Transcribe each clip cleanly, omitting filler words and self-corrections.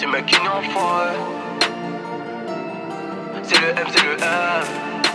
C'est mec qui n'est enfoiré. C'est le M, c'est le M.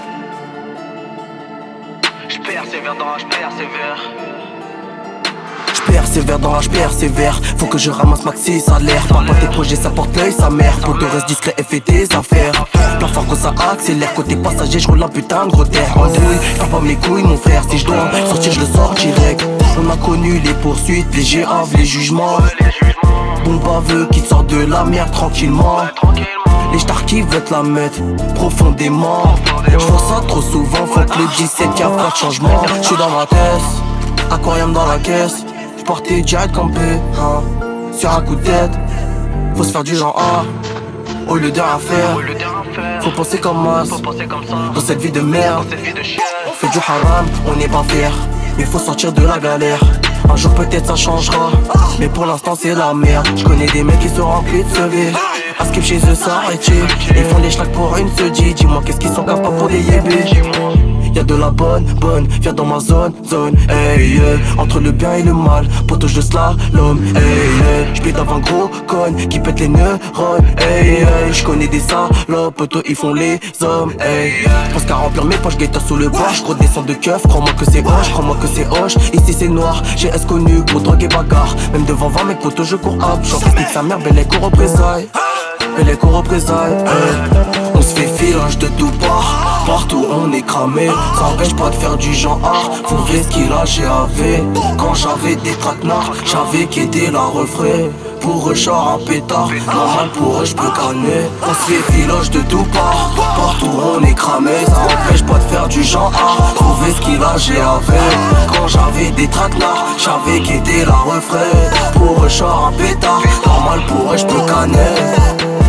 J'persévère dans la j'persévère. J'persévère dans la j'persévère. Faut que je ramasse maxi salaire. Parle pas tes projets, ça porte l'œil, sa mère. Pour te reste discret et fais tes affaires. Plafond quand ça accélère. Côté passager, j'roule un putain de gros terre. En douille, perds pas mes couilles mon frère. Si je dois sortir, je le sors direct. On a connu les poursuites, les géaves, les jugements. Bon baveux qui te sort de la merde tranquillement. Les stars qui veulent te la mettre profondément. J'fais ça trop souvent, faut que le 17 y'a pas de changement. J'suis dans ma tête, aquarium dans la caisse. J'portais direct campé, hein, sur un coup de tête. Faut se faire du genre A, au lieu de rien faire. Faut penser comme masse, dans cette vie de merde. On fait du haram, on n'est pas fier. Mais faut sortir de la galère. Un jour peut-être ça changera, mais pour l'instant c'est la merde. J'connais des mecs qui sont remplis de sevets. À skip chez eux ça arrête. Ils font des schlags pour une se dit. Dis-moi qu'est-ce qu'ils sont capables pour des yébés. Y'a de la bonne, viens dans ma zone, hey, yeah. Entre le bien et le mal, poteau je slalom, hey, yeah. J'pète avant un gros con qui pète les neurones, hey, yeah. J'connais des salopes, poteau ils font les hommes, hey, yeah. J'pense qu'à remplir mes poches, guetteur sous le bord. J'gros descends de keuf, crois-moi que c'est hoche, crois-moi que c'est hoche. Ici c'est noir, j'ai S connu, gros drogue et bagarre. Même devant 20 mes poteaux je cours up. J'en explique sa mère, belle qu'on représailles. Belle qu'on représailles, hey. On se fait filage de tout part. Partout on est cramé, ça empêche pas de faire du genre art. Faut voir ce qu'il a GAV. Quand j'avais des traquenards, j'avais qu'aider la refrain. Pour eux genre un pétard, normal pour eux j'peux canner. On se fait filoche de tout part. Partout on est cramé, ça empêche pas de faire du genre art. Faut voir ce qu'il a GAV. Quand j'avais des traquenards, j'avais qu'aider la refrain. Pour eux genre un pétard, normal pour eux j'peux canner.